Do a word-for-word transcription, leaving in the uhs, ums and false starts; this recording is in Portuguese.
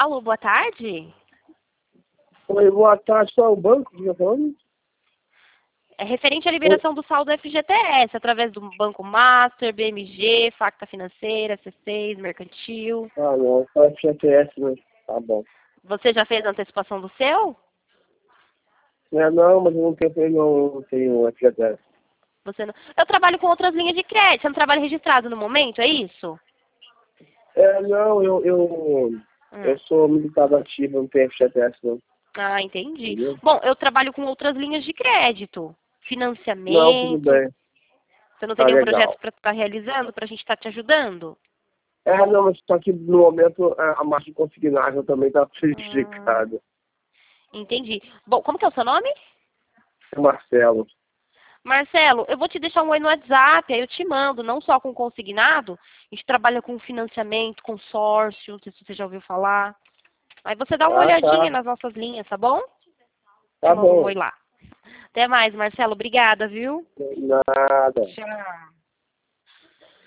Marcelo, boa tarde. Oi, boa tarde, qual é o banco que está falando? É referente à Oi. liberação do saldo F G T S, através do Banco Master, B M G, Facta Financeira, C seis, Mercantil. Ah, não, só F G T S, né? Tá bom. Você já fez a antecipação do seu? É, não, mas eu não tenho, eu não tenho F G T S. Você não... Eu trabalho com outras linhas de crédito. Você não trabalha registrado no momento, é isso? É, não, eu, eu, Hum. eu sou militar ativo, não tenho F G T S, não. Ah, entendi. Entendeu? Bom, eu trabalho com outras linhas de crédito. Não, tudo Financiamento. bem. Você não tem Tá nenhum projeto legal. para estar realizando, para a gente estar te ajudando? É, não, mas só que no momento a, a margem consignável também está Ah, prejudicada. entendi. Bom, como que é o seu nome? É Marcelo. Marcelo, eu vou te deixar um oi no WhatsApp, aí eu te mando, não só com consignado, a gente trabalha com financiamento, consórcio, não sei se você já ouviu falar. Aí você dá uma Ah, olhadinha tá. nas nossas linhas, tá bom? Te Tá mando um bom. oi lá. Até mais, Marcelo. Obrigada, viu? Nada. Tchau.